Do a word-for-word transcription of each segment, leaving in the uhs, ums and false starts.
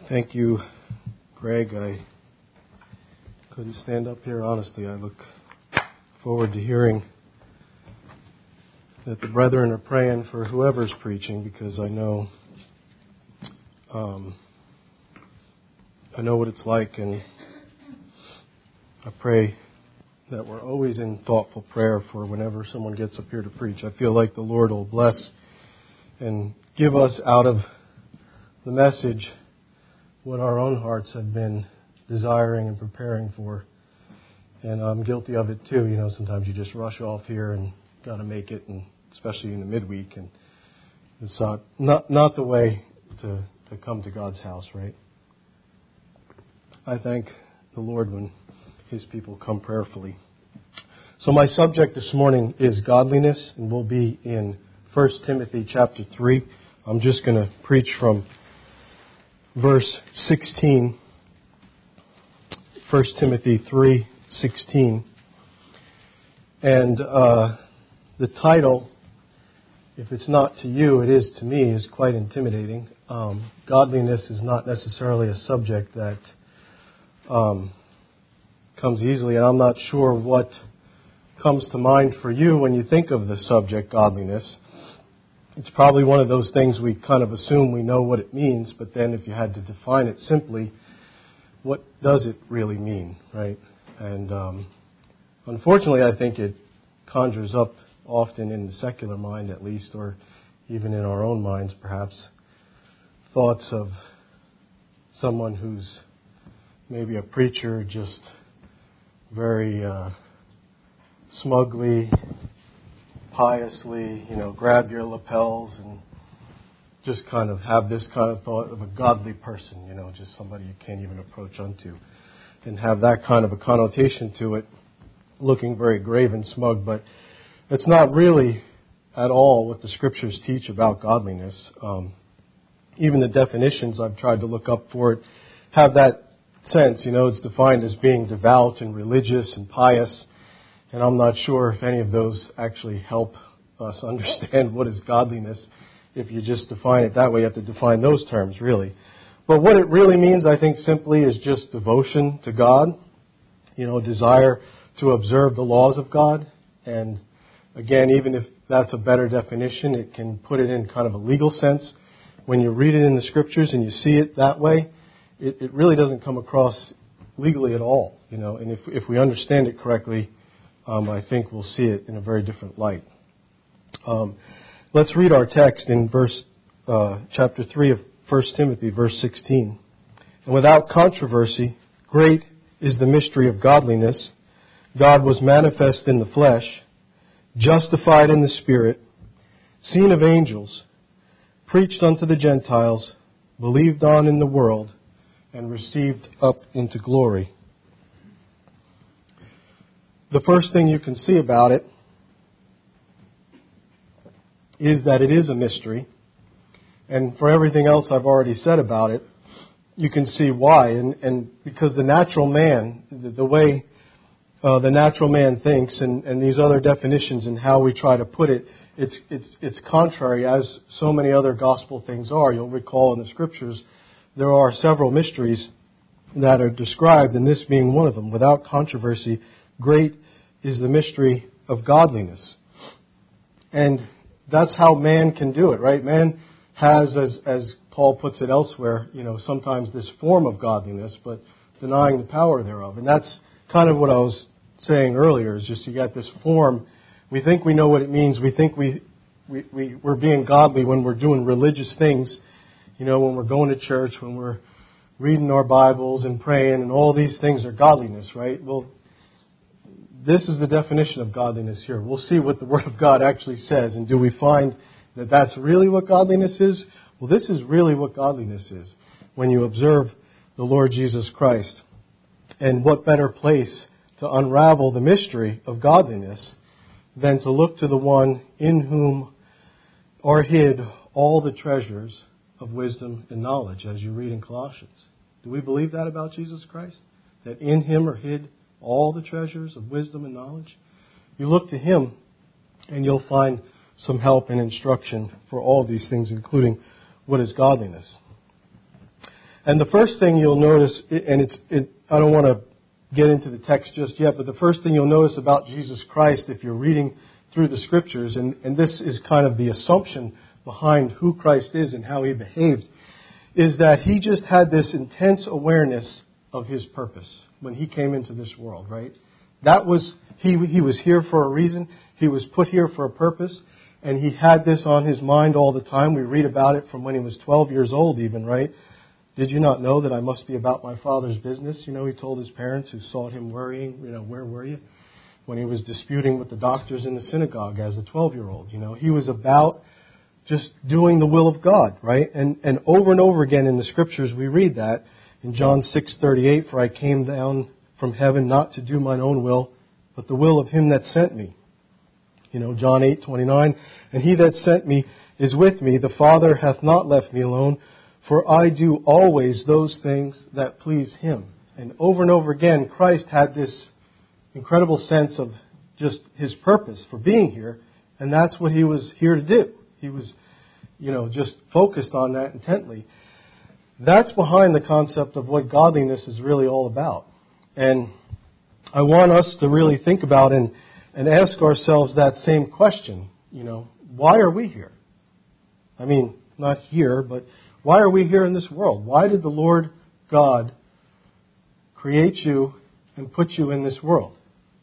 Thank you, Greg. I couldn't stand up here. Honestly, I look forward to hearing that the brethren are praying for whoever's preaching, because I know um, I know what it's like, and I pray that we're always in thoughtful prayer for whenever someone gets up here to preach. I feel like the Lord will bless and give us out of the message what our own hearts have been desiring and preparing for. And I'm guilty of it too. You know, sometimes you just rush off here and got to make it, and especially in the midweek. And it's not not, not the way to, to come to God's house, right? I thank the Lord when His people come prayerfully. So my subject this morning is godliness, and we'll be in First Timothy chapter three. I'm just going to preach from verse sixteen. First Timothy three sixteen. And uh, the title, if it's not to you, it is to me, is quite intimidating. Um, godliness is not necessarily a subject that um, comes easily, and I'm not sure what comes to mind for you when you think of the subject godliness. It's probably one of those things we kind of assume we know what it means, but then if you had to define it simply, what does it really mean, right? And um, unfortunately, I think it conjures up often in the secular mind, at least, or even in our own minds, perhaps, thoughts of someone who's maybe a preacher, just very uh, smugly, piously, you know, grab your lapels and just kind of have this kind of thought of a godly person, you know, just somebody you can't even approach unto, and have that kind of a connotation to it, looking very grave and smug. But it's not really at all what the Scriptures teach about godliness. Um, even the definitions I've tried to look up for it have that sense. You know, it's defined as being devout and religious and pious. And I'm not sure if any of those actually help us understand what is godliness. If you just define it that way, you have to define those terms, really. But what it really means, I think, simply is just devotion to God. You know, desire to observe the laws of God. And again, even if that's a better definition, it can put it in kind of a legal sense. When you read it in the Scriptures and you see it that way, it, it really doesn't come across legally at all. You know, and if if we understand it correctly, Um, I think we'll see it in a very different light. Um, let's read our text in verse uh, chapter three of First Timothy, verse sixteen. And without controversy, great is the mystery of godliness. God was manifest in the flesh, justified in the Spirit, seen of angels, preached unto the Gentiles, believed on in the world, and received up into glory. The first thing you can see about it is that it is a mystery. And for everything else I've already said about it, you can see why. And, and because the natural man, the, the way uh, the natural man thinks, and, and these other definitions and how we try to put it, it's, it's, it's contrary, as so many other gospel things are. You'll recall in the Scriptures there are several mysteries that are described, and this being one of them. Without controversy, great is the mystery of godliness. And that's how man can do it, right? Man has, as as Paul puts it elsewhere, you know, sometimes this form of godliness, but denying the power thereof. And that's kind of what I was saying earlier, is just you got this form. We think we know what it means. We think we, we, we, we're being godly when we're doing religious things, you know, when we're going to church, when we're reading our Bibles and praying, and all these things are godliness, right? Well, this is the definition of godliness here. We'll see what the Word of God actually says. And do we find that that's really what godliness is? Well, this is really what godliness is when you observe the Lord Jesus Christ. And what better place to unravel the mystery of godliness than to look to the one in whom are hid all the treasures of wisdom and knowledge, as you read in Colossians. Do we believe that about Jesus Christ? That in Him are hid all the treasures of wisdom and knowledge? You look to Him and you'll find some help and instruction for all these things, including what is godliness. And the first thing you'll notice, and it's, it, I don't want to get into the text just yet, but the first thing you'll notice about Jesus Christ, if you're reading through the Scriptures, and, and this is kind of the assumption behind who Christ is and how He behaved, is that He just had this intense awareness of His purpose when He came into this world, right? That was, He, he was here for a reason. He was put here for a purpose. And He had this on His mind all the time. We read about it from when He was twelve years old even, right? Did you not know that I must be about my Father's business? You know, He told His parents who sought Him worrying, you know, where were you? When He was disputing with the doctors in the synagogue as a twelve-year-old. You know, He was about just doing the will of God, right? And and over and over again in the Scriptures we read that. In John six thirty-eight, for I came down from heaven not to do mine own will, but the will of Him that sent me. You know, John eight twenty-nine, and He that sent me is with me. The Father hath not left me alone, for I do always those things that please Him. And over and over again, Christ had this incredible sense of just His purpose for being here, and that's what He was here to do. He was, you know, just focused on that intently. That's behind the concept of what godliness is really all about. And I want us to really think about and And ask ourselves that same question, you know, why are we here? I mean, not here, but why are we here in this world? Why did the Lord God create you and put you in this world?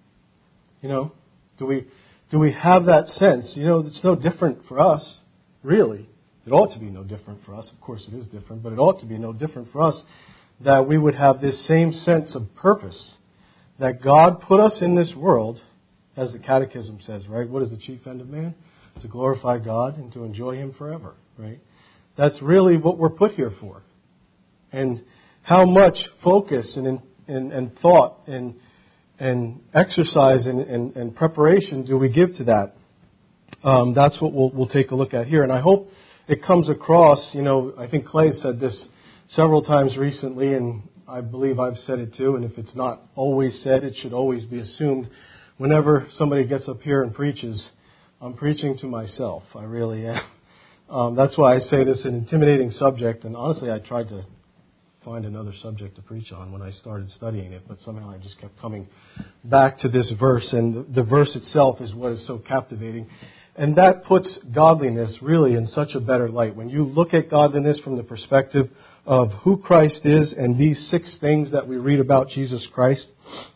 You know, do we do we have that sense? You know, it's no different for us, really. It ought to be no different for us. Of course it is different, but it ought to be no different for us that we would have this same sense of purpose, that God put us in this world. As the Catechism says, right? What is the chief end of man? To glorify God and to enjoy Him forever, right? That's really what we're put here for. And how much focus and and, and thought and and exercise and, and, and preparation do we give to that? Um, that's what we'll, we'll take a look at here. And I hope it comes across, you know, I think Clay said this several times recently, and I believe I've said it too, and if it's not always said, it should always be assumed. Whenever somebody gets up here and preaches, I'm preaching to myself. I really am. Um, that's why I say this is an intimidating subject. And honestly, I tried to find another subject to preach on when I started studying it. But somehow I just kept coming back to this verse. And the, the verse itself is what is so captivating. And that puts godliness really in such a better light. When you look at godliness from the perspective of who Christ is and these six things that we read about Jesus Christ,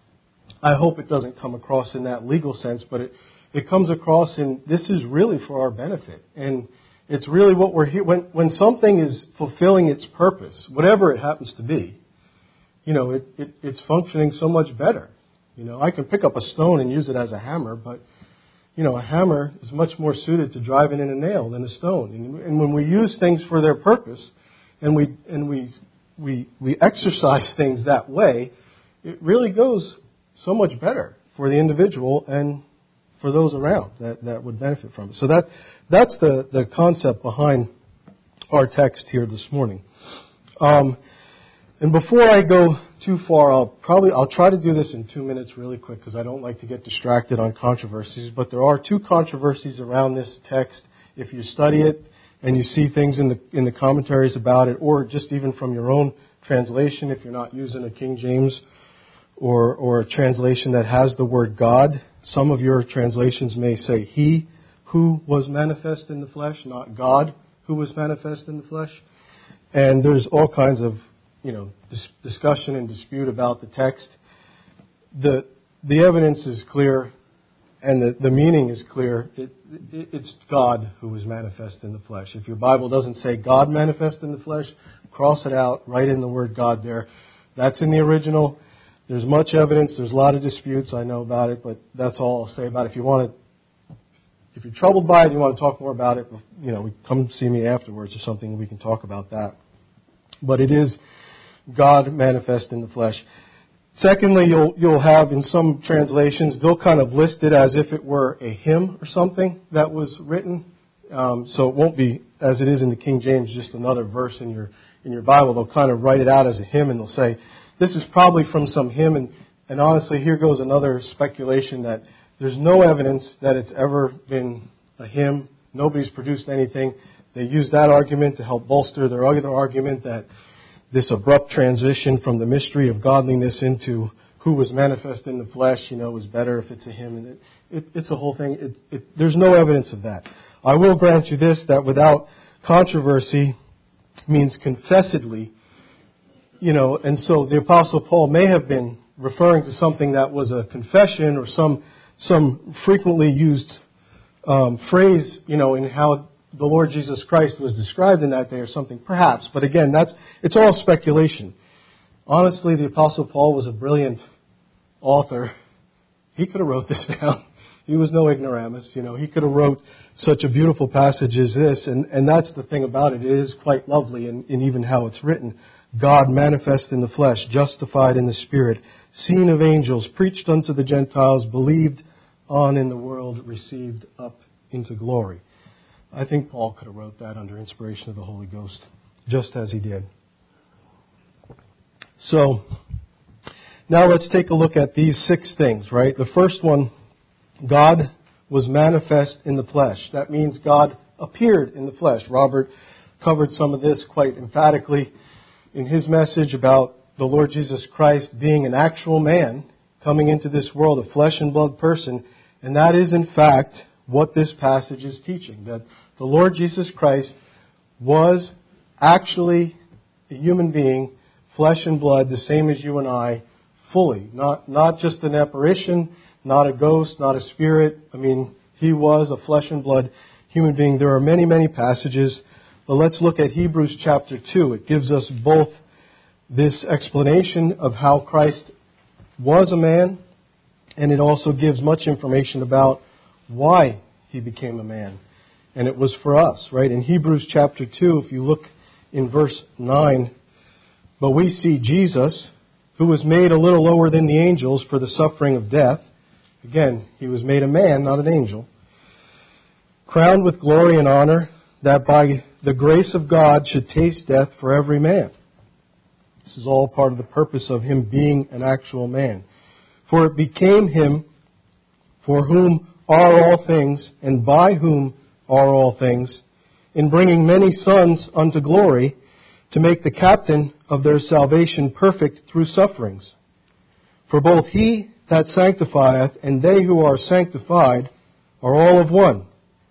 I hope it doesn't come across in that legal sense, but it, it comes across in this is really for our benefit. And it's really what we're here. When, when something is fulfilling its purpose, whatever it happens to be, you know, it, it, it's functioning so much better. You know, I can pick up a stone and use it as a hammer, but, you know, a hammer is much more suited to driving in a nail than a stone. And, and when we use things for their purpose and we, and we, we, we exercise things that way, it really goes so much better for the individual and for those around that, that would benefit from it. So that that's the, the concept behind our text here this morning. Um, and before I go too far, I'll probably I'll try to do this in two minutes really quick because I don't like to get distracted on controversies. But there are two controversies around this text. If you study it and you see things in the in the commentaries about it, or just even from your own translation, if you're not using a King James or or a translation that has the word God. Some of your translations may say He who was manifest in the flesh, not God who was manifest in the flesh. And there's all kinds of, you know, dis- discussion and dispute about the text. The the evidence is clear and the, the meaning is clear. It, it, it's God who was manifest in the flesh. If your Bible doesn't say God manifest in the flesh, cross it out, write in the word God there. That's in the original. There's much evidence. There's a lot of disputes. I know about it, but that's all I'll say about it. If you want to, if you're troubled by it, and you want to talk more about it, you know, come see me afterwards or something. We can talk about that. But it is God manifest in the flesh. Secondly, you'll you'll have in some translations they'll kind of list it as if it were a hymn or something that was written. Um, so it won't be as it is in the King James, just another verse in your in your Bible. They'll kind of write it out as a hymn, and they'll say, this is probably from some hymn, and, and honestly, here goes another speculation that there's no evidence that it's ever been a hymn. Nobody's produced anything. They use that argument to help bolster their other argument that this abrupt transition from the mystery of godliness into who was manifest in the flesh, you know, was better if it's a him. And it, it, it's a whole thing. It, it, there's no evidence of that. I will grant you this, that without controversy means confessedly, you know, and so the Apostle Paul may have been referring to something that was a confession or some some frequently used um, phrase, you know, in how the Lord Jesus Christ was described in that day or something, perhaps. But again, that's it's all speculation. Honestly, the Apostle Paul was a brilliant author. He could have wrote this down. He was no ignoramus, you know. He could have wrote such a beautiful passage as this, and, and that's the thing about it. It is quite lovely in, in even how it's written. God manifest in the flesh, justified in the Spirit, seen of angels, preached unto the Gentiles, believed on in the world, received up into glory. I think Paul could have wrote that under inspiration of the Holy Ghost, just as he did. So, now let's take a look at these six things, right? The first one, God was manifest in the flesh. That means God appeared in the flesh. Robert covered some of this quite emphatically in his message about the Lord Jesus Christ being an actual man coming into this world, a flesh and blood person. And that is, in fact, what this passage is teaching, that the Lord Jesus Christ was actually a human being, flesh and blood, the same as you and I, fully. Not, not just an apparition, not a ghost, not a spirit. I mean, he was a flesh and blood human being. There are many, many passages. But let's look at Hebrews chapter two. It gives us both this explanation of how Christ was a man, and it also gives much information about why he became a man. And it was for us, right? In Hebrews chapter two, if you look in verse nine, but we see Jesus, who was made a little lower than the angels for the suffering of death. Again, he was made a man, not an angel. Crowned with glory and honor, that by the grace of God should taste death for every man. This is all part of the purpose of him being an actual man. For it became him for whom are all things, and by whom are all things, in bringing many sons unto glory, to make the captain of their salvation perfect through sufferings. For both he that sanctifieth and they who are sanctified are all of one.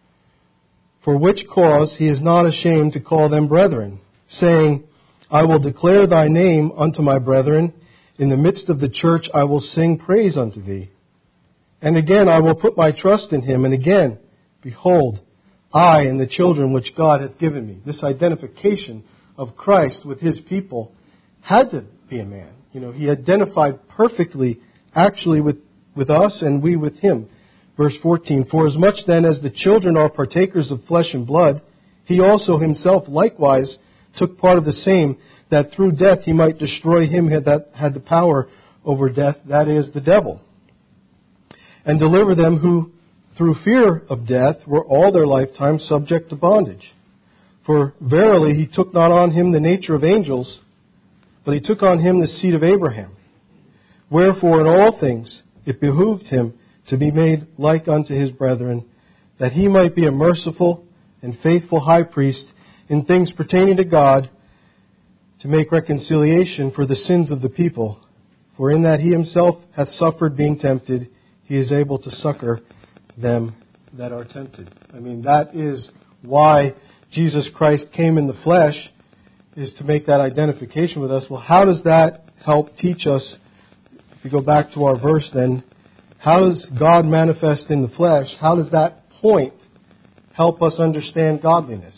For which cause he is not ashamed to call them brethren, saying, I will declare thy name unto my brethren. In the midst of the church I will sing praise unto thee. And again I will put my trust in him. And again, behold, I and the children which God hath given me. This identification of Christ with his people had to be a man. You know, he identified perfectly actually with, with us and we with him. Verse fourteen, for as much then as the children are partakers of flesh and blood, he also himself likewise took part of the same, that through death he might destroy him that had the power over death, that is, the devil, and deliver them who through fear of death were all their lifetime subject to bondage. For verily he took not on him the nature of angels, but he took on him the seed of Abraham. Wherefore in all things it behooved him to be made like unto his brethren, that he might be a merciful and faithful high priest in things pertaining to God, to make reconciliation for the sins of the people. For in that he himself hath suffered being tempted, he is able to succor them that are tempted. I mean, that is why Jesus Christ came in the flesh, is to make that identification with us. Well, how does that help teach us? If we go back to our verse then, how does God manifest in the flesh? How does that point help us understand godliness?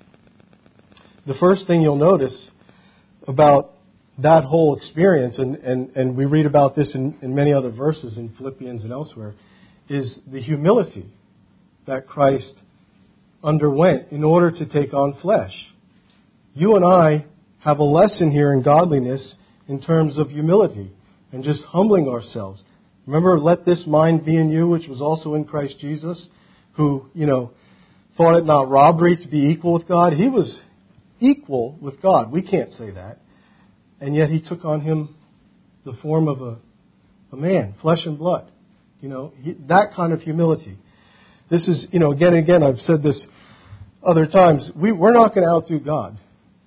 The first thing you'll notice about that whole experience, and, and, and we read about this in, in many other verses in Philippians and elsewhere, is the humility that Christ underwent in order to take on flesh. You and I have a lesson here in godliness in terms of humility and just humbling ourselves. Remember, let this mind be in you, which was also in Christ Jesus, who, you know, thought it not robbery to be equal with God. He was equal with God. We can't say that. And yet he took on him the form of a, a man, flesh and blood. You know, he, that kind of humility. This is, you know, again and again, I've said this other times, we, we're not going to outdo God.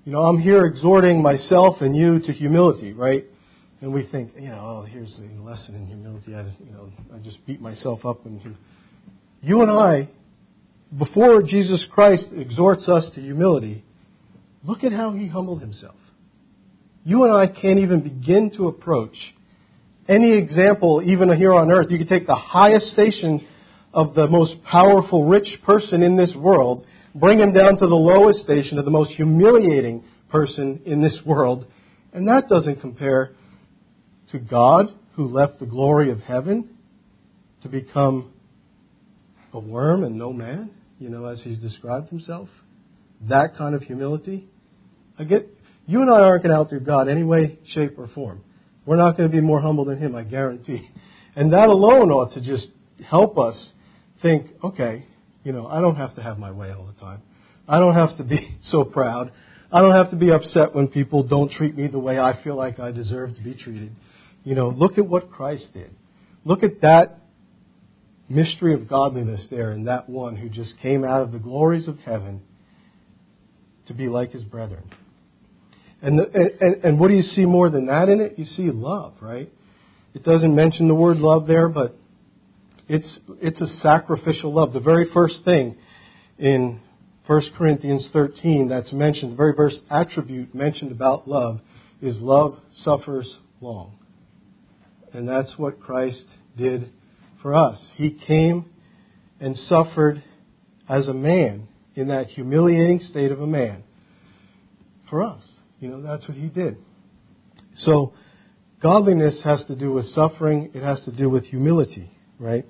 You know, I'm here exhorting myself and you to humility, right? And we think, you know, oh, here's the lesson in humility. I, you know, I just beat myself up. And you and I, before Jesus Christ exhorts us to humility, look at how He humbled Himself. You and I can't even begin to approach any example, even here on earth. You could take the highest station of the most powerful, rich person in this world, bring him down to the lowest station of the most humiliating person in this world, and that doesn't compare to God, who left the glory of heaven to become a worm and no man, you know, as He's described Himself. That kind of humility. I get, you and I aren't going to outdo God any way, shape, or form. We're not going to be more humble than Him, I guarantee. And that alone ought to just help us think, okay, you know, I don't have to have my way all the time. I don't have to be so proud. I don't have to be upset when people don't treat me the way I feel like I deserve to be treated. You know, look at what Christ did. Look at that mystery of godliness there in that one who just came out of the glories of heaven to be like His brethren. And, the, and, and what do you see more than that in it? You see love, right? It doesn't mention the word love there, but it's it's a sacrificial love. The very first thing in First Corinthians thirteen that's mentioned, the very first attribute mentioned about love is love suffers long. And that's what Christ did for us. He came and suffered as a man in that humiliating state of a man for us. You know, that's what He did. So, godliness has to do with suffering. It has to do with humility, right?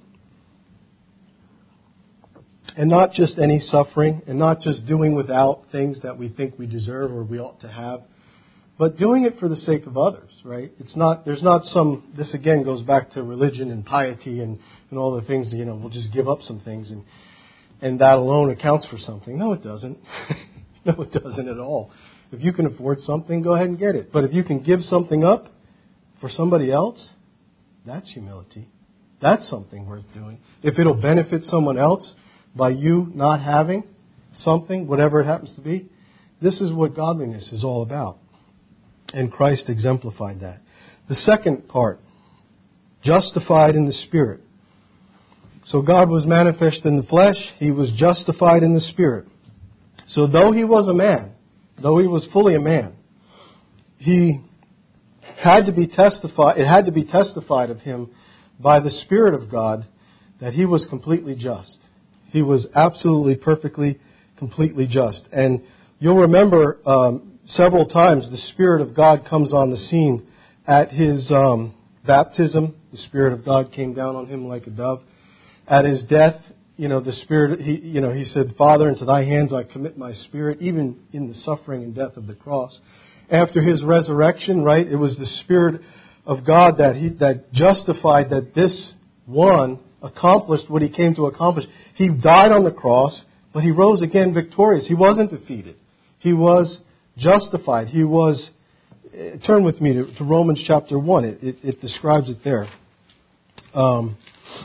And not just any suffering, and not just doing without things that we think we deserve or we ought to have, but doing it for the sake of others, right? It's not, there's not some, this again goes back to religion and piety and, and all the things, you know, we'll just give up some things and, and that alone accounts for something. No, it doesn't. No, it doesn't at all. If you can afford something, go ahead and get it. But if you can give something up for somebody else, that's humility. That's something worth doing. If it'll benefit someone else by you not having something, whatever it happens to be, this is what godliness is all about. And Christ exemplified that. The second part, justified in the Spirit. So God was manifest in the flesh. He was justified in the Spirit. So though He was a man, though He was fully a man, He had to be testified, it had to be testified of Him by the Spirit of God that He was completely just. He was absolutely, perfectly, completely just. And you'll remember um, several times the Spirit of God comes on the scene at His um, baptism. The Spirit of God came down on Him like a dove. At His death, you know, the Spirit, he, you know, He said, Father, into Thy hands I commit my spirit, even in the suffering and death of the cross. After His resurrection, right, it was the Spirit of God that He that justified that this one accomplished what He came to accomplish. He died on the cross, but He rose again victorious. He wasn't defeated. He was justified. He was, uh, turn with me to, to Romans chapter one. It, it, it describes it there. Um,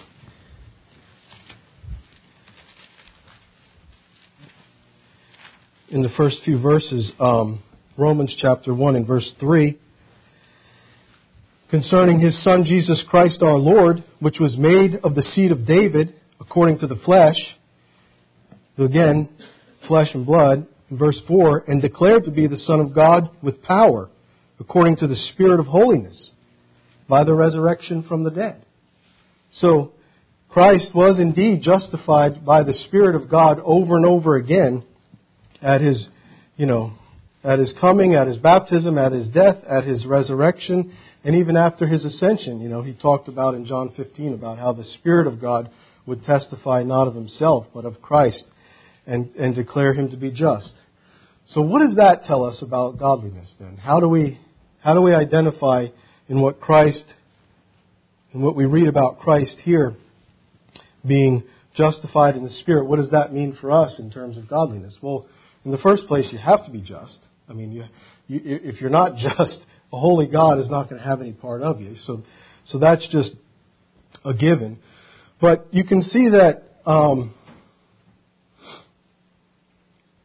in the first few verses, um, Romans chapter one and verse three, concerning His Son Jesus Christ our Lord, which was made of the seed of David, according to the flesh, again, flesh and blood, in verse four, and declared to be the Son of God with power, according to the Spirit of holiness, by the resurrection from the dead. So, Christ was indeed justified by the Spirit of God over and over again at His, you know, at His coming, at His baptism, at His death, at His resurrection, and even after His ascension. You know, He talked about in John fifteen about how the Spirit of God would testify not of Himself, but of Christ, and, and declare Him to be just. So what does that tell us about godliness then? How do we how do we identify in what Christ, in what we read about Christ here, being justified in the Spirit? What does that mean for us in terms of godliness? Well, in the first place, you have to be just. I mean, you, you, if you're not just, a holy God is not going to have any part of you. So, so that's just a given. But you can see that um,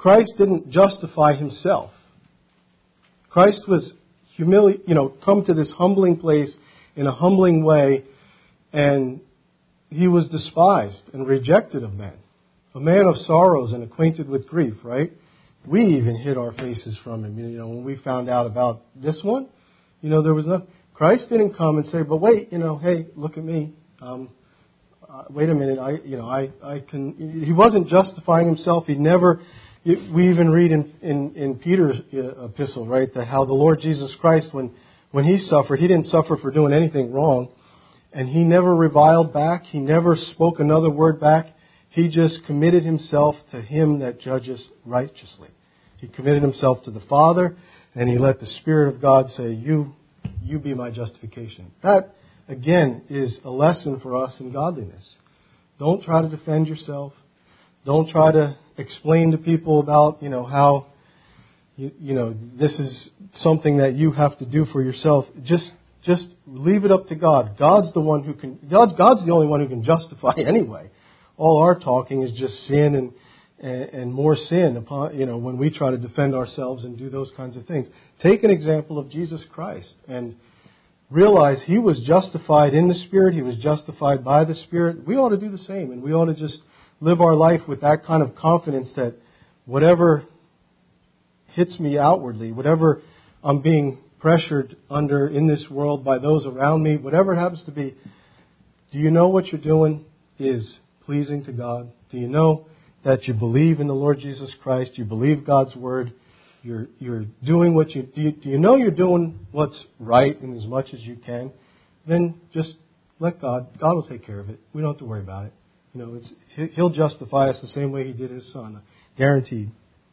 Christ didn't justify himself. Christ was humili- you know, come to this humbling place in a humbling way, and he was despised and rejected of men. A man of sorrows and acquainted with grief, right? We even hid our faces from him. You know, when we found out about this one, you know, there was no... Christ didn't come and say, but wait, you know, hey, look at me. Um, uh, wait a minute, I, you know, I, I can... He wasn't justifying himself. He never... We even read in, in, in Peter's epistle, right, that how the Lord Jesus Christ, when, when he suffered, he didn't suffer for doing anything wrong. And he never reviled back. He never spoke another word back. He just committed himself to him that judges righteously. He committed himself to the Father, and he let the Spirit of God say, you, you be my justification. That, again, is a lesson for us in godliness. Don't try to defend yourself. Don't try to explain to people about, you know, how, you, you know, this is something that you have to do for yourself. Just, just leave it up to God. God's the one who can, God's, God's the only one who can justify anyway. All our talking is just sin and, and, and more sin upon, you know, when we try to defend ourselves and do those kinds of things. Take an example of Jesus Christ and realize He was justified in the Spirit. He was justified by the Spirit. We ought to do the same, and we ought to just live our life with that kind of confidence that whatever hits me outwardly, whatever I'm being pressured under in this world by those around me, whatever it happens to be, do you know what you're doing is pleasing to God? Do you know that you believe in the Lord Jesus Christ? You believe God's Word? You're you're doing what you do, you... do you know you're doing what's right in as much as you can? Then just let God. God will take care of it. We don't have to worry about it. You know, it's, He'll justify us the same way He did His Son. Guaranteed.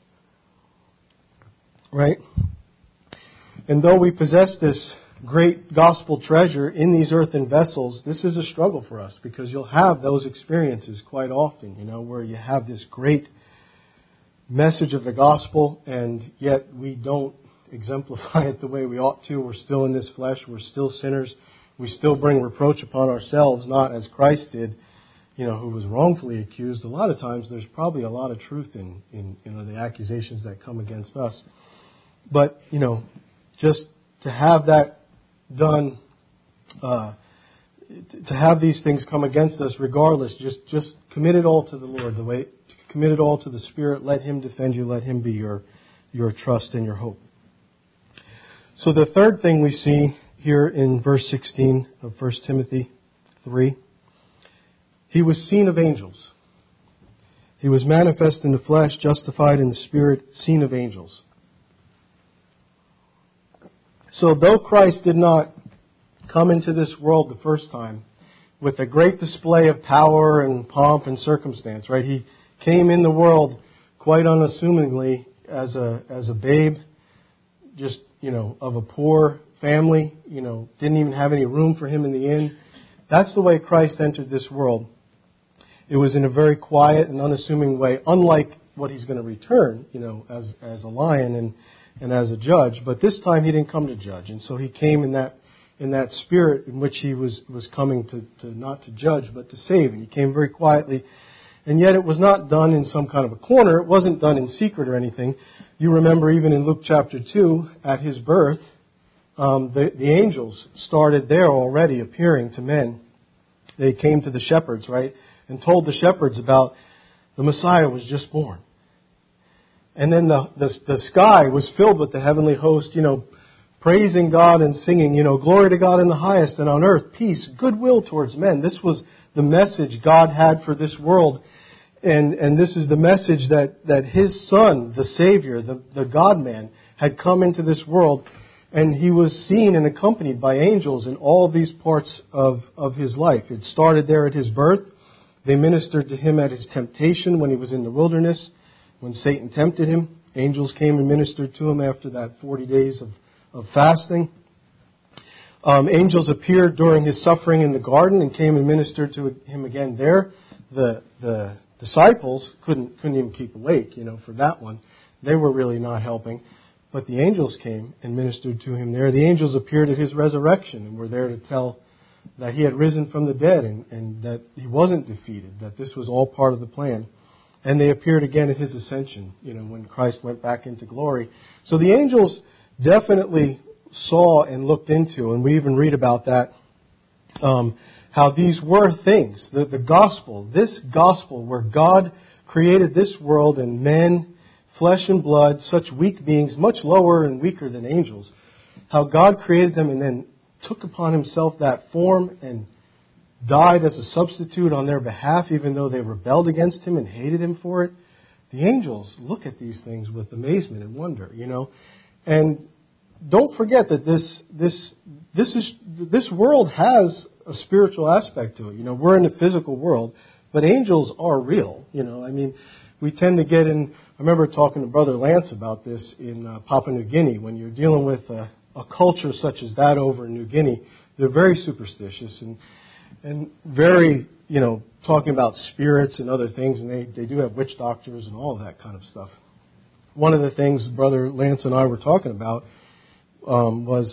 Right? And though we possess this great gospel treasure in these earthen vessels, this is a struggle for us because you'll have those experiences quite often, you know, where you have this great message of the gospel and yet we don't exemplify it the way we ought to. We're still in this flesh. We're still sinners. We still bring reproach upon ourselves, not as Christ did, you know, who was wrongfully accused. A lot of times there's probably a lot of truth in, in you know, the accusations that come against us. But, you know, just to have that done, uh, to have these things come against us regardless, just, just commit it all to the Lord, the way, commit it all to the Spirit, let Him defend you, let Him be your, your trust and your hope. So the third thing we see here in verse sixteen of First Timothy three, He was seen of angels. He was manifest in the flesh, justified in the Spirit, seen of angels. So though Christ did not come into this world the first time with a great display of power and pomp and circumstance, right? He came in the world quite unassumingly as a as a babe, just, you know, of a poor family, you know, didn't even have any room for Him in the inn. That's the way Christ entered this world. It was in a very quiet and unassuming way, unlike what He's going to return, you know, as as a lion and and as a judge. But this time He didn't come to judge, and so He came in that in that spirit in which He was was coming to, to not to judge but to save. And He came very quietly, and yet it was not done in some kind of a corner. It wasn't done in secret or anything. You remember even in Luke chapter two, at His birth, um, the, the angels started there already appearing to men. They came to the shepherds, right, and told the shepherds about the Messiah was just born. And then the, the the sky was filled with the heavenly host, you know, praising God and singing, you know, glory to God in the highest, and on earth peace, goodwill towards men. This was the message God had for this world. And and this is the message that, that His Son, the Savior, the, the God-man, had come into this world. And He was seen and accompanied by angels in all these parts of, of His life. It started there at His birth. They ministered to Him at His temptation when He was in the wilderness. When Satan tempted Him, angels came and ministered to Him after that forty days of, of fasting. Um, angels appeared during His suffering in the garden and came and ministered to Him again there. The the disciples couldn't couldn't even keep awake, you know, for that one. They were really not helping. But the angels came and ministered to Him there. The angels appeared at His resurrection and were there to tell that He had risen from the dead and, and that He wasn't defeated, that this was all part of the plan. And they appeared again at His ascension, you know, when Christ went back into glory. So the angels definitely saw and looked into, and we even read about that, um, how these were things. The, the gospel, this gospel where God created this world and men, flesh and blood, such weak beings, much lower and weaker than angels, how God created them and then took upon Himself that form and died as a substitute on their behalf, even though they rebelled against Him and hated Him for it. The angels look at these things with amazement and wonder, you know. And don't forget that this this this is this world has a spiritual aspect to it. You know, we're in the physical world, but angels are real. You know, I mean, we tend to get in. I remember talking to Brother Lance about this in uh, Papua New Guinea. When you're dealing with a, a culture such as that over in New Guinea, they're very superstitious and and very, you know, talking about spirits and other things, and they, they do have witch doctors and all of that kind of stuff. One of the things Brother Lance and I were talking about um, was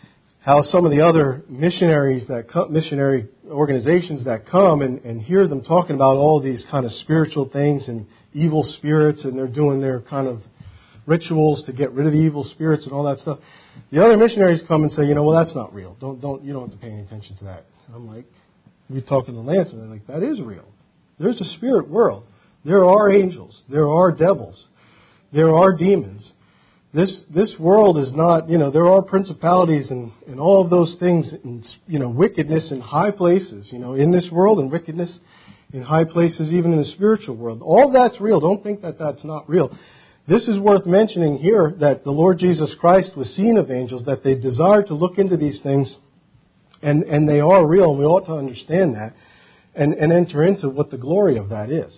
how some of the other missionaries that come, missionary organizations that come and, and hear them talking about all these kind of spiritual things and evil spirits, and they're doing their kind of rituals to get rid of the evil spirits and all that stuff. The other missionaries come and say, you know, well, that's not real. Don't don't you don't have to pay any attention to that. And I'm like, we're talking to Lance, and they're like, that is real. There's a spirit world. There are angels. There are devils. There are demons. This this world is not, you know, there are principalities and, and all of those things, and, you know, wickedness in high places, you know, in this world, and wickedness in high places even in the spiritual world. All that's real. Don't think that that's not real. This is worth mentioning here, that the Lord Jesus Christ was seen of angels, that they desired to look into these things, and, and they are real, and we ought to understand that, and, and enter into what the glory of that is.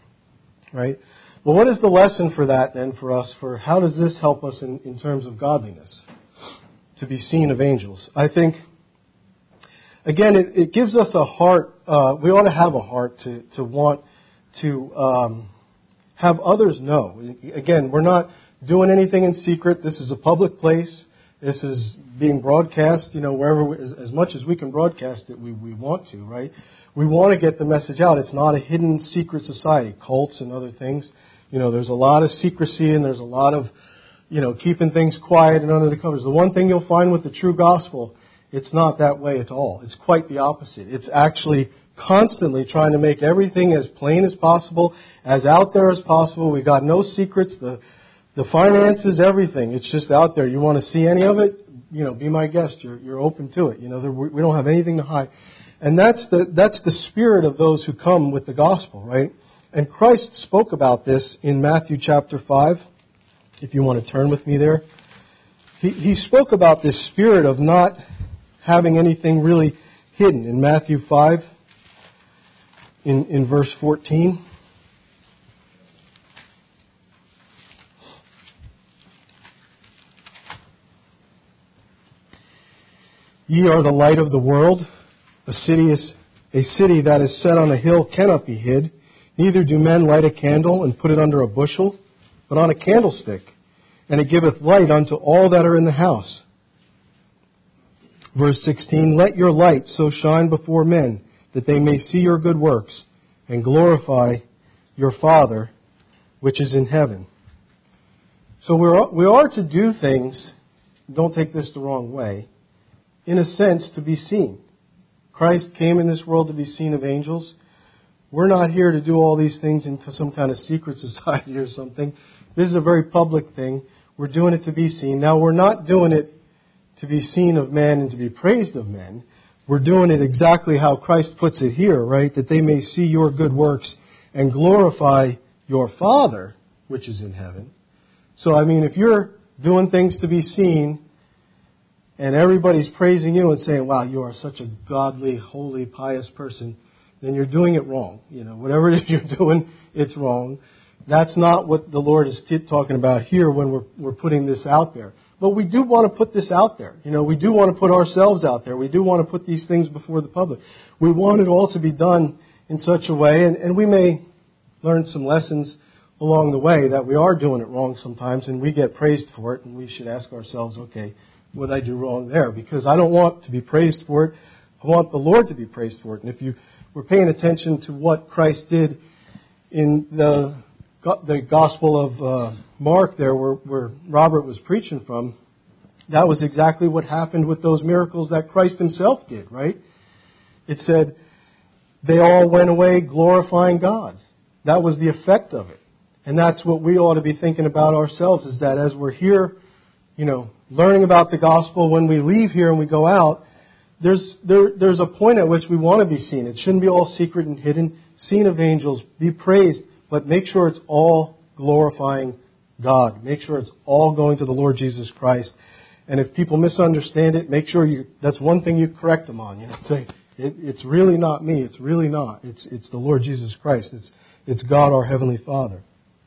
Right? Well, what is the lesson for that then for us? For how does this help us in, in terms of godliness? To be seen of angels. I think, again, it, it gives us a heart, uh, we ought to have a heart to, to want to um, have others know. Again, we're not doing anything in secret. This is a public place. This is being broadcast, you know, wherever, we, as, as much as we can broadcast it, we, we want to, right? We want to get the message out. It's not a hidden secret society, cults and other things. You know, there's a lot of secrecy and there's a lot of, you know, keeping things quiet and under the covers. The one thing you'll find with the true gospel, it's not that way at all. It's quite the opposite. It's actually constantly trying to make everything as plain as possible, as out there as possible. We've got no secrets. The the finances, everything. It's just out there. You want to see any of it? You know, be my guest. You're you're open to it. You know, there, we don't have anything to hide. And that's the that's the spirit of those who come with the gospel, right? And Christ spoke about this in Matthew chapter five. If you want to turn with me there. He, he spoke about this spirit of not having anything really hidden in Matthew five, in, in verse fourteen. Ye are the light of the world. A city is a city that is set on a hill cannot be hid. Neither do men light a candle and put it under a bushel, but on a candlestick, and it giveth light unto all that are in the house. Verse sixteen, let your light so shine before men, that they may see your good works, and glorify your Father which is in heaven. So we're, we are to do things, don't take this the wrong way, in a sense to be seen. Christ came in this world to be seen of angels. We're not here to do all these things in some kind of secret society or something. This is a very public thing. We're doing it to be seen. Now, we're not doing it to be seen of men and to be praised of men. We're doing it exactly how Christ puts it here, right? That they may see your good works and glorify your Father, which is in heaven. So, I mean, if you're doing things to be seen and everybody's praising you and saying, wow, you are such a godly, holy, pious person, then you're doing it wrong. You know, whatever it is you're doing, it's wrong. That's not what the Lord is t- talking about here when we're we're putting this out there. But we do want to put this out there. You know, we do want to put ourselves out there. We do want to put these things before the public. We want it all to be done in such a way, and, and we may learn some lessons along the way that we are doing it wrong sometimes, and we get praised for it, and we should ask ourselves, okay, what did I do wrong there? Because I don't want to be praised for it. I want the Lord to be praised for it. And if you were paying attention to what Christ did in the the Gospel of uh, Mark there, where, where Robert was preaching from, that was exactly what happened with those miracles that Christ himself did, right? It said, they all went away glorifying God. That was the effect of it. And that's what we ought to be thinking about ourselves, is that as we're here, you know, learning about the gospel, when we leave here and we go out, there's there, there's a point at which we want to be seen. It shouldn't be all secret and hidden. Seen of angels, be praised, but make sure it's all glorifying God. Make sure it's all going to the Lord Jesus Christ. And if people misunderstand it, make sure you, that's one thing you correct them on. You know, say, it, it's really not me. It's really not. It's it's the Lord Jesus Christ. It's it's God, our Heavenly Father.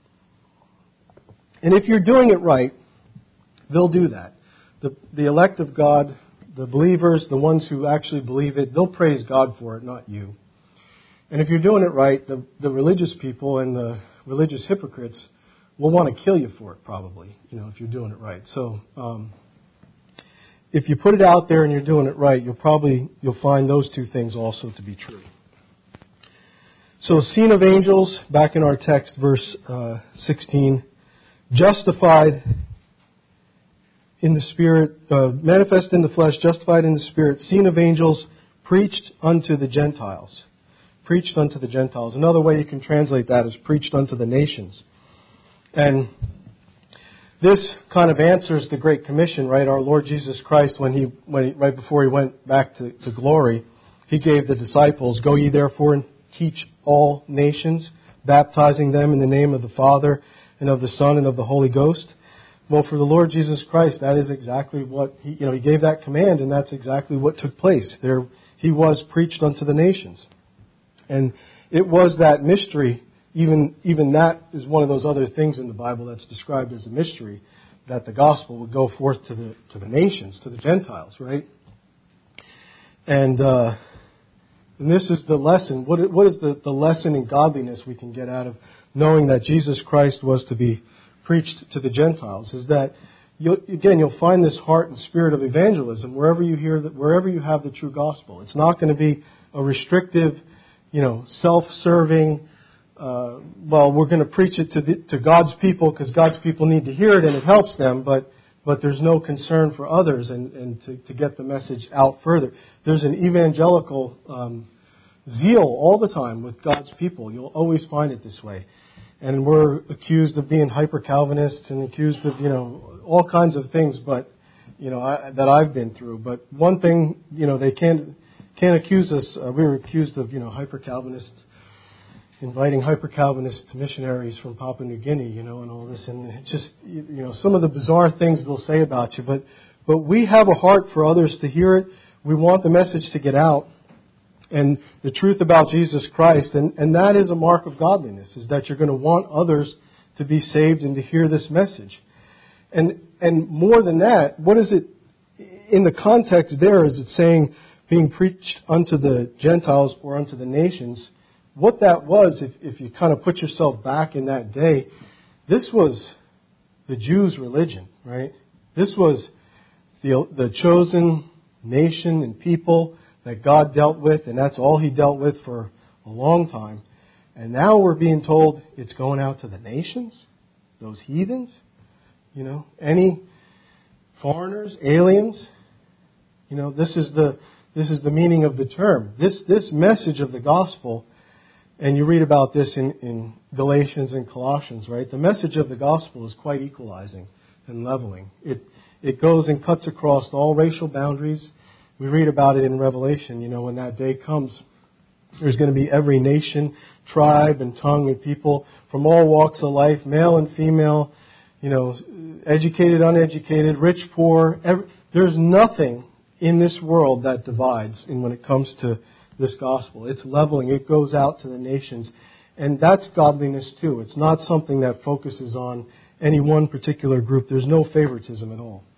And if you're doing it right, they'll do that. The the elect of God, the believers, the ones who actually believe it, they'll praise God for it, not you. And if you're doing it right, the, the religious people and the religious hypocrites will want to kill you for it, probably, you know, if you're doing it right. So um, if you put it out there and you're doing it right, you'll probably you'll find those two things also to be true. So, seen of angels, back in our text, verse uh, sixteen, justified in the Spirit, uh, manifest in the flesh, justified in the Spirit, seen of angels, preached unto the Gentiles. Preached unto the Gentiles. Another way you can translate that is preached unto the nations. And this kind of answers the Great Commission, right? Our Lord Jesus Christ, when he, when he right before he went back to, to glory, he gave the disciples, go ye therefore and teach all nations, baptizing them in the name of the Father and of the Son and of the Holy Ghost. Well, for the Lord Jesus Christ, that is exactly what he, you know, he gave that command, and that's exactly what took place. There, he was preached unto the nations. And it was that mystery, even even that is one of those other things in the Bible that's described as a mystery, that the gospel would go forth to the to the nations, to the Gentiles, right? And uh, and this is the lesson. What what is the, the lesson in godliness we can get out of knowing that Jesus Christ was to be preached to the Gentiles? Is that you'll, again you'll find this heart and spirit of evangelism wherever you hear that, wherever you have the true gospel. It's not going to be a restrictive, you know, self-serving, uh, well, we're going to preach it to the, to God's people because God's people need to hear it and it helps them, but but there's no concern for others and, and to, to get the message out further. There's an evangelical um, zeal all the time with God's people. You'll always find it this way. And we're accused of being hyper-Calvinists and accused of, you know, all kinds of things, but, you know, I, that I've been through. But one thing, you know, they can't... Can't accuse us. Uh, we were accused of, you know, hyper-Calvinists, inviting hyper-Calvinist missionaries from Papua New Guinea, you know, and all this. And it's just, you know, some of the bizarre things they'll say about you. But, but we have a heart for others to hear it. We want the message to get out. And the truth about Jesus Christ. And, and that is a mark of godliness, is that you're going to want others to be saved and to hear this message. And, and more than that, what is it, in the context there, is it saying, being preached unto the Gentiles or unto the nations? What that was, if, if you kind of put yourself back in that day, this was the Jews' religion, right? This was the, the chosen nation and people that God dealt with, and that's all He dealt with for a long time. And now we're being told it's going out to the nations, those heathens, you know, any foreigners, aliens. You know, this is the This is the meaning of the term. This this message of the gospel, and you read about this in, in Galatians and Colossians, right? The message of the gospel is quite equalizing and leveling. It it goes and cuts across all racial boundaries. We read about it in Revelation. You know, when that day comes, there's going to be every nation, tribe, and tongue and people from all walks of life, male and female, you know, educated, uneducated, rich, poor. Every, there's nothing in this world that divides in when it comes to this gospel. It's leveling. It goes out to the nations. And that's godliness too. It's not something that focuses on any one particular group. There's no favoritism at all.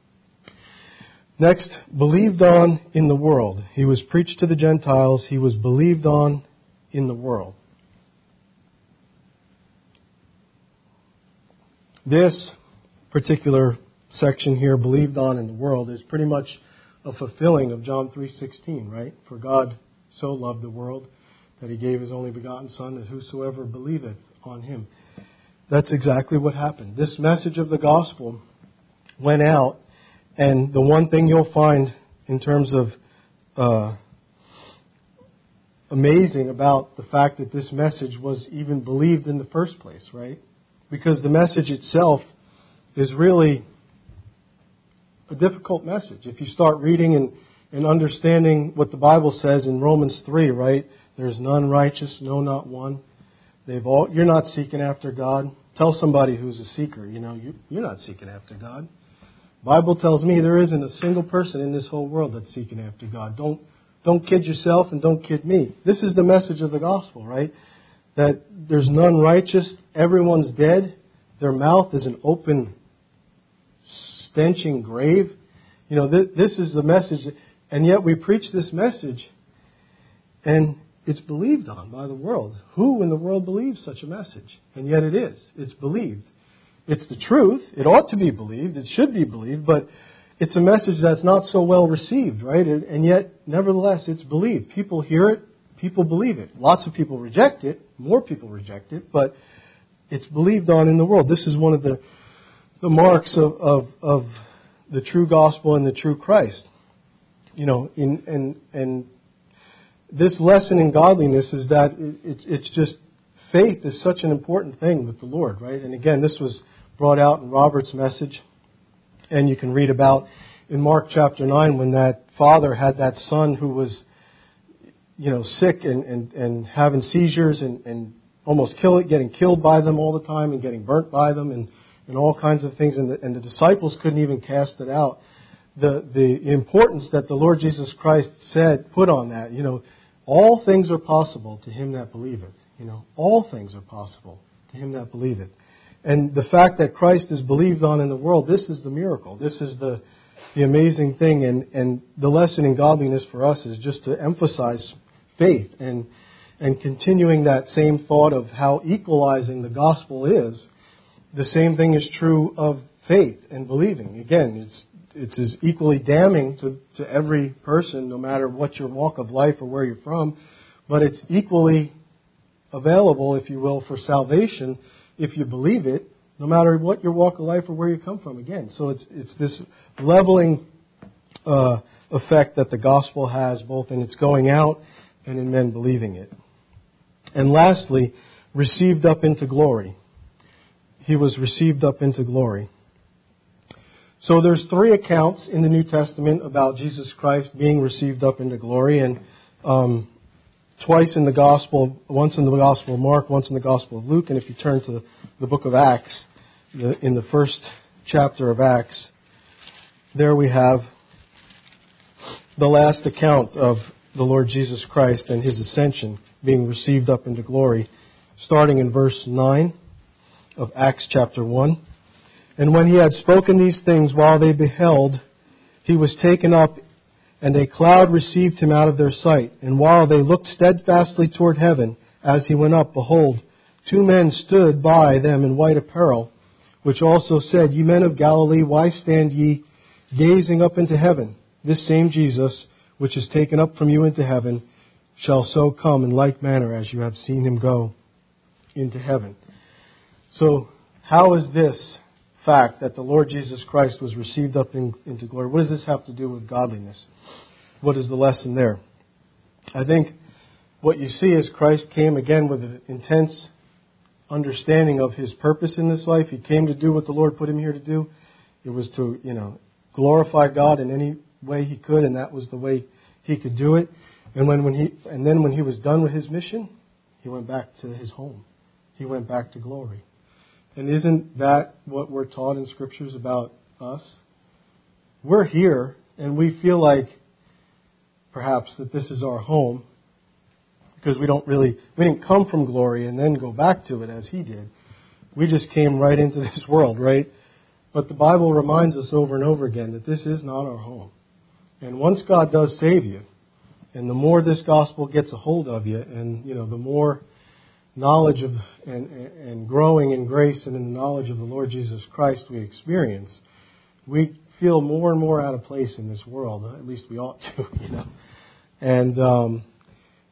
Next, believed on in the world. He was preached to the Gentiles. He was believed on in the world. This particular section here, believed on in the world, is pretty much a fulfilling of John three sixteen, right? For God so loved the world that He gave His only begotten Son, that whosoever believeth on Him. That's exactly what happened. This message of the gospel went out, and the one thing you'll find in terms of uh, amazing about the fact that this message was even believed in the first place, right? Because the message itself is really a difficult message. If you start reading and, and understanding what the Bible says in Romans three, right? There's none righteous, no, not one. They've all. You're not seeking after God. Tell somebody who's a seeker, you know, you, you're not seeking after God. The Bible tells me there isn't a single person in this whole world that's seeking after God. Don't don't kid yourself and don't kid me. This is the message of the gospel, right? That there's none righteous, everyone's dead, their mouth is an open, stenching grave. You know, th- this is the message, and yet we preach this message, and it's believed on by the world. Who in the world believes such a message? And yet it is. It's believed. It's the truth. It ought to be believed. It should be believed, but it's a message that's not so well received, right? And yet, nevertheless, it's believed. People hear it. People believe it. Lots of people reject it. More people reject it, but it's believed on in the world. This is one of the the marks of, of, of the true gospel and the true Christ. You know, in, and and this lesson in godliness is that it, it, it's just faith is such an important thing with the Lord, right? And again, this was brought out in Robert's message, and you can read about in Mark chapter nine when that father had that son who was, you know, sick and, and, and having seizures and, and almost kill it, getting killed by them all the time and getting burnt by them and, and all kinds of things. And the, and the disciples couldn't even cast it out. The the importance that the Lord Jesus Christ said, put on that, you know, all things are possible to him that believeth. You know, all things are possible to him that believeth. And the fact that Christ is believed on in the world, this is the miracle. This is the the amazing thing. And, and the lesson in godliness for us is just to emphasize faith and and continuing that same thought of how equalizing the gospel is. The same thing is true of faith and believing. Again, it's it's as equally damning to, to every person, no matter what your walk of life or where you're from, but it's equally available, if you will, for salvation if you believe it, no matter what your walk of life or where you come from. Again, so it's it's this leveling uh, effect that the gospel has, both in its going out and in men believing it. And lastly, received up into glory. He was received up into glory. So there's three accounts in the New Testament about Jesus Christ being received up into glory, and um, twice in the Gospel, once in the Gospel of Mark, once in the Gospel of Luke, and if you turn to the, the book of Acts, the, in the first chapter of Acts, there we have the last account of the Lord Jesus Christ and His ascension, being received up into glory, starting in verse nine of Acts chapter one. And when he had spoken these things while they beheld, he was taken up, and a cloud received him out of their sight. And while they looked steadfastly toward heaven, as he went up, behold, two men stood by them in white apparel, which also said, Ye men of Galilee, why stand ye gazing up into heaven? This same Jesus, which is taken up from you into heaven, shall so come in like manner as you have seen him go into heaven. So, how is this fact that the Lord Jesus Christ was received up in, into glory, what does this have to do with godliness? What is the lesson there? I think what you see is Christ came again with an intense understanding of His purpose in this life. He came to do what the Lord put Him here to do. It was to, you know, glorify God in any way He could, and that was the way He could do it. And when, when he and then when He was done with His mission, He went back to His home. He went back to glory. And isn't that what we're taught in Scriptures about us? We're here, and we feel like perhaps that this is our home, because we don't really, we didn't come from glory and then go back to it as He did. We just came right into this world, right? But the Bible reminds us over and over again that this is not our home. And once God does save you, and the more this gospel gets a hold of you, and, you know, the more knowledge of and, and growing in grace and in the knowledge of the Lord Jesus Christ we experience, we feel more and more out of place in this world. At least we ought to, you know. And um,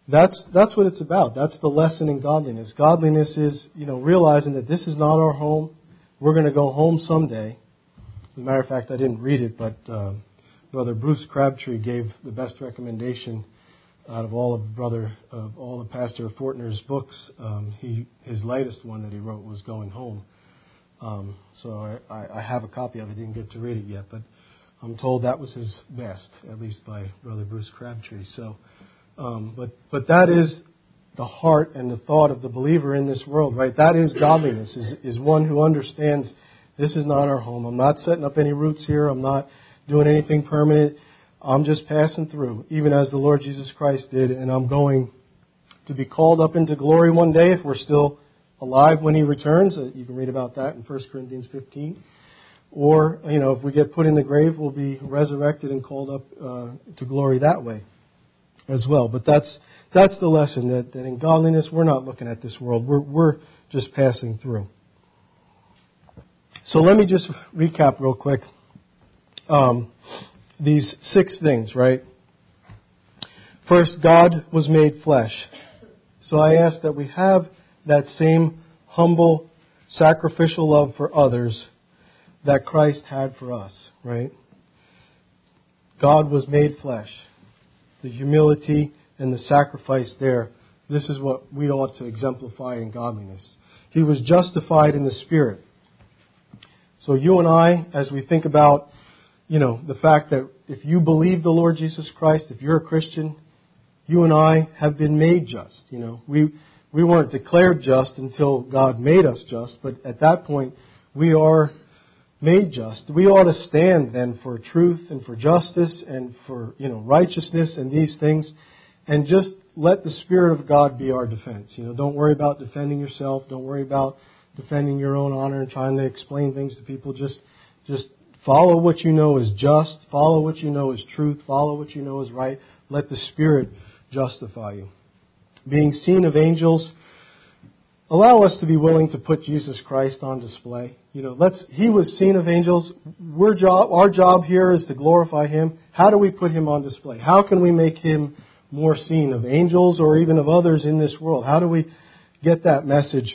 That's that's what it's about. That's the lesson in godliness. Godliness is, you know, realizing that this is not our home. We're going to go home someday. As a matter of fact, I didn't read it, but uh, Brother Bruce Crabtree gave the best recommendation out of all of Brother of all of Pastor Fortner's books. Um, he his latest one that he wrote was Going Home. Um, so I, I, I have a copy of it. I didn't get to read it yet, but I'm told that was his best, at least by Brother Bruce Crabtree. So. Um, but but that is the heart and the thought of the believer in this world, right? That is godliness, is, is one who understands this is not our home. I'm not setting up any roots here. I'm not doing anything permanent. I'm just passing through, even as the Lord Jesus Christ did, and I'm going to be called up into glory one day if we're still alive when He returns. You can read about that in First Corinthians fifteen. Or, you know, if we get put in the grave, we'll be resurrected and called up uh, to glory that way as well. But that's that's the lesson, that, that in godliness we're not looking at this world. We're we're just passing through. So let me just recap real quick. Um, these six things, right? First, God was made flesh. So I ask that we have that same humble, sacrificial love for others that Christ had for us, right? God was made flesh. The humility and the sacrifice there, this is what we ought to exemplify in godliness. He was justified in the Spirit. So you and I, as we think about, you know, the fact that if you believe the Lord Jesus Christ, if you're a Christian, you and I have been made just. You know, we we weren't declared just until God made us just, but at that point we are made just. We ought to stand then for truth and for justice and for, you know, righteousness and these things, and just let the Spirit of God be our defense. You know, don't worry about defending yourself. Don't worry about defending your own honor and trying to explain things to people. Just, just follow what you know is just. Follow what you know is truth. Follow what you know is right. Let the Spirit justify you. Being seen of angels, allow us to be willing to put Jesus Christ on display. You know, let's. He was seen of angels. We're job, our job here is to glorify Him. How do we put Him on display? How can we make Him more seen of angels or even of others in this world? How do we get that message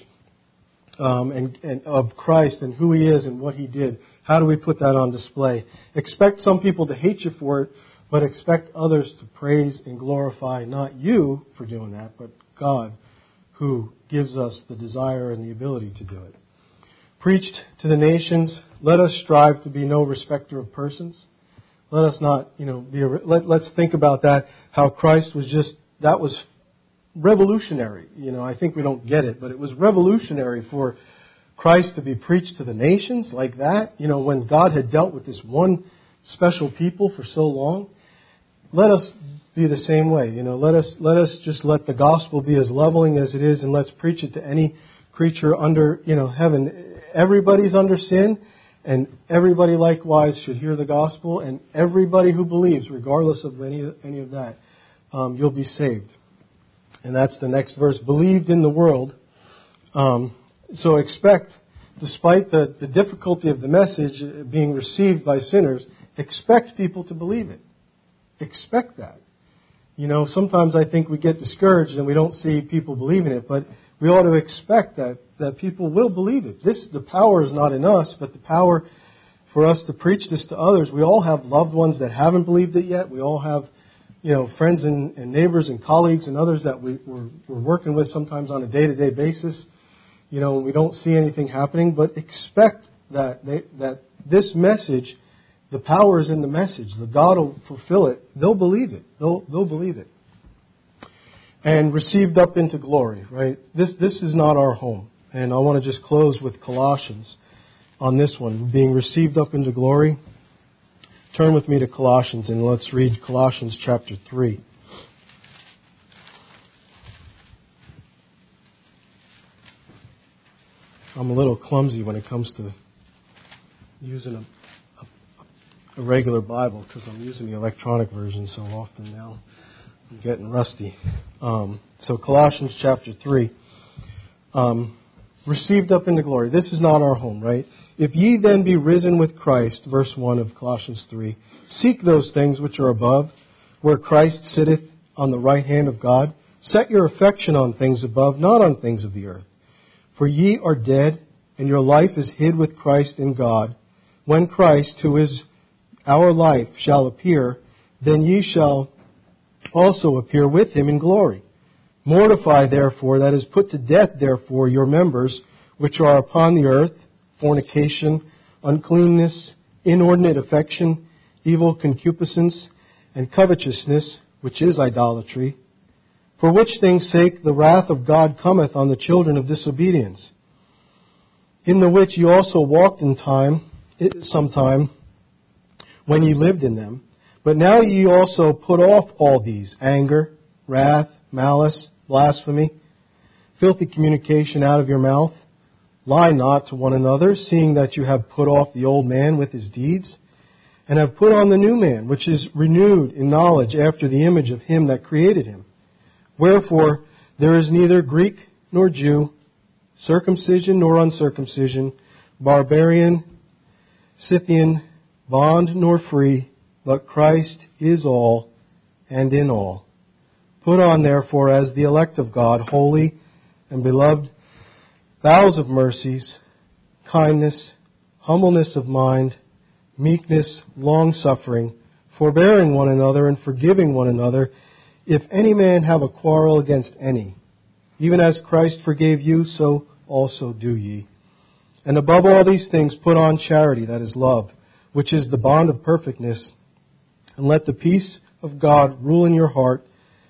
um, and, and of Christ and who He is and what He did? How do we put that on display? Expect some people to hate you for it, but expect others to praise and glorify not you for doing that, but God, who gives us the desire and the ability to do it. Preached to the nations, let us strive to be no respecter of persons. Let us not, you know, be a, let, let's think about that, how Christ was just, that was revolutionary. You know, I think we don't get it, but it was revolutionary for Christ to be preached to the nations like that. You know, when God had dealt with this one special people for so long. Let us be the same way. You know, let us let us just let the gospel be as leveling as it is, and let's preach it to any creature under, you know, heaven. Everybody's under sin, and everybody likewise should hear the gospel, and everybody who believes, regardless of any any of that, um, you'll be saved. And that's the next verse. Believed in the world. Um, so expect, despite the, the difficulty of the message being received by sinners, expect people to believe it. Expect that. You know, sometimes I think we get discouraged and we don't see people believing it, but we ought to expect that, that people will believe it. This, the power is not in us, but the power for us to preach this to others. We all have loved ones that haven't believed it yet. We all have, you know, friends and, and neighbors and colleagues and others that we, we're, we're working with sometimes on a day-to-day basis. You know, we don't see anything happening, but expect that they, that this message, the power is in the message. The God will fulfill it. They'll believe it. They'll they'll believe it. And received up into glory, right? This this is not our home. And I want to just close with Colossians on this one, being received up into glory. Turn with me to Colossians and let's read Colossians chapter three. I'm a little clumsy when it comes to using a a regular Bible because I'm using the electronic version so often now. I'm getting rusty. Um, so Colossians chapter three. Um, received up into glory. This is not our home, right? If ye then be risen with Christ, verse one of Colossians three, seek those things which are above, where Christ sitteth on the right hand of God. Set your affection on things above, not on things of the earth. For ye are dead, and your life is hid with Christ in God. When Christ, who is our life, shall appear, then ye shall also appear with him in glory. Mortify therefore, that is, put to death therefore, your members which are upon the earth, fornication, uncleanness, inordinate affection, evil concupiscence, and covetousness, which is idolatry. For which things' sake the wrath of God cometh on the children of disobedience, in the which ye also walked in time, sometime, when ye lived in them. But now ye also put off all these: anger, wrath, malice, blasphemy, filthy communication out of your mouth. Lie not to one another, seeing that you have put off the old man with his deeds, and have put on the new man, which is renewed in knowledge after the image of him that created him. Wherefore there is neither Greek nor Jew, circumcision nor uncircumcision, barbarian, Scythian, bond nor free, but Christ is all and in all. Put on therefore as the elect of God, holy and beloved, vows of mercies, kindness, humbleness of mind, meekness, long-suffering, forbearing one another and forgiving one another, if any man have a quarrel against any. Even as Christ forgave you, so also do ye. And above all these things put on charity, that is love, which is the bond of perfectness. And let the peace of God rule in your heart,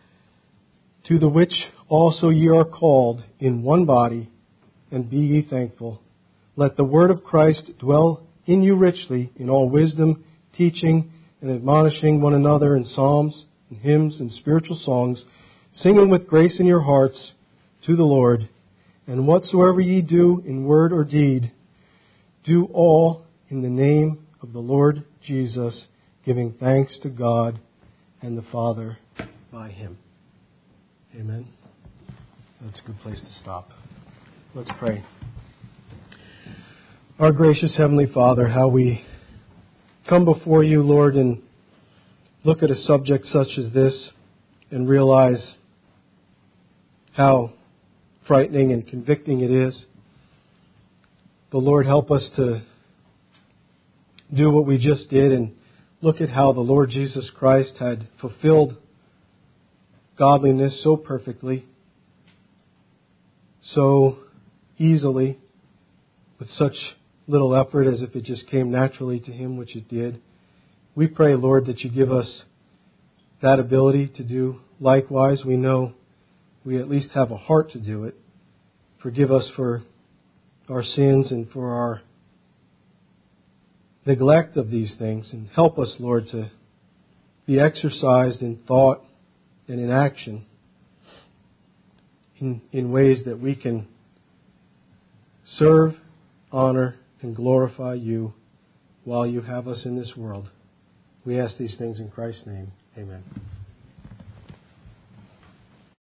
to the which also ye are called in one body, and be ye thankful. Let the word of Christ dwell in you richly, in all wisdom, teaching and admonishing one another in psalms and hymns and spiritual songs, singing with grace in your hearts to the Lord. And whatsoever ye do in word or deed, do all in the name of the Lord Jesus, giving thanks to God and the Father by him. Amen. That's a good place to stop. Let's pray. Our gracious Heavenly Father, how we come before you, Lord, and look at a subject such as this and realize how frightening and convicting it is. But Lord, help us to do what we just did and look at how the Lord Jesus Christ had fulfilled godliness so perfectly, so easily, with such little effort as if it just came naturally to him, which it did. We pray, Lord, that you give us that ability to do likewise. We know we at least have a heart to do it. Forgive us for our sins and for our neglect of these things, and help us, Lord, to be exercised in thought and in action in, in ways that we can serve, honor, and glorify you while you have us in this world. We ask these things in Christ's name. Amen.